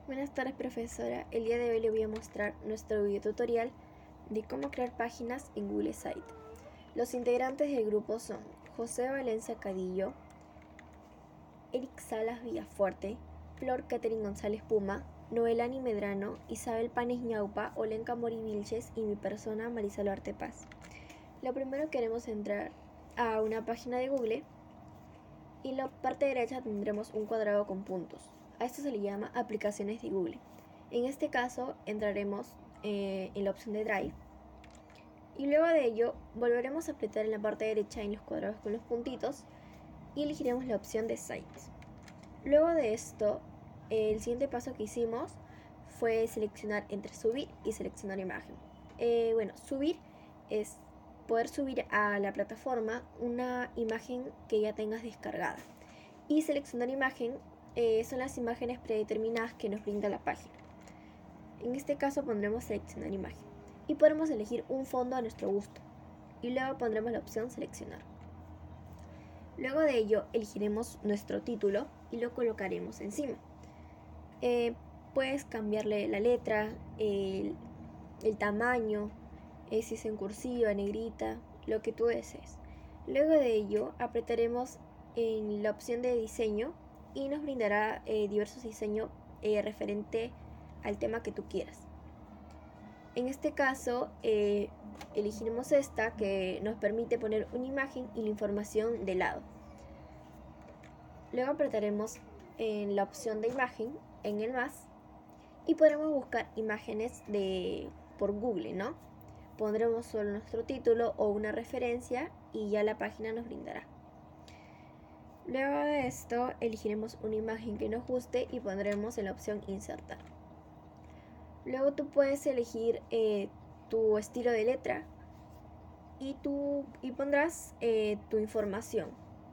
Buenas tardes, profesora. El día de hoy le voy a mostrar nuestro video tutorial de cómo crear páginas en Google Site. Los integrantes del grupo son José Valencia Cadillo, Eric Salas Villafuerte, Flor Catherine González Puma, Noelani Medrano, Isabel Panes Ñaupa, Olenka Mori Vilches y mi persona Marisol Arte Paz. Lo primero queremos entrar a una página de Google y en la parte derecha tendremos un cuadrado con puntos. A esto se le llama aplicaciones de Google. En este caso entraremos en la opción de Drive y luego de ello volveremos a apretar en la parte derecha en los cuadrados con los puntitos y elegiremos la opción de Sites. Luego de esto, el siguiente paso que hicimos fue seleccionar entre subir y seleccionar imagen. Subir es poder subir a la plataforma una imagen que ya tengas descargada, y seleccionar imagen son las imágenes predeterminadas que nos brinda la página. En este caso pondremos seleccionar imagen y podremos elegir un fondo a nuestro gusto y luego pondremos la opción seleccionar. Luego de ello elegiremos nuestro título y lo colocaremos encima. Puedes cambiarle la letra, el tamaño, si es en cursiva, negrita, lo que tú desees. Luego de ello apretaremos en la opción de diseño y nos brindará diversos diseños referente al tema que tú quieras. En este caso elegiremos esta que nos permite poner una imagen y la información de lado. Luego apretaremos en la opción de imagen en el más y podremos buscar imágenes por Google, ¿no? Pondremos solo nuestro título o una referencia y ya la página nos brindará. Luego de esto elegiremos una imagen que nos guste y pondremos en la opción insertar. Luego tú puedes elegir tu estilo de letra y pondrás tu información.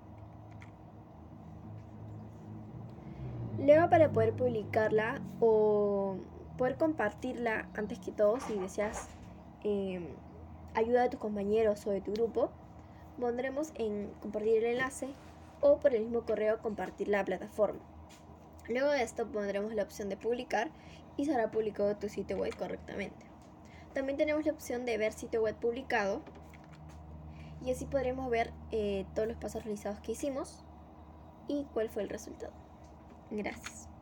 Luego, para poder publicarla o poder compartirla, antes que todo, si deseas ayuda de tus compañeros o de tu grupo, pondremos en compartir el enlace o por el mismo correo compartir la plataforma. Luego de esto pondremos la opción de publicar y será publicado tu sitio web correctamente. También tenemos la opción de ver sitio web publicado y así podremos ver todos los pasos realizados que hicimos y cuál fue el resultado. Gracias.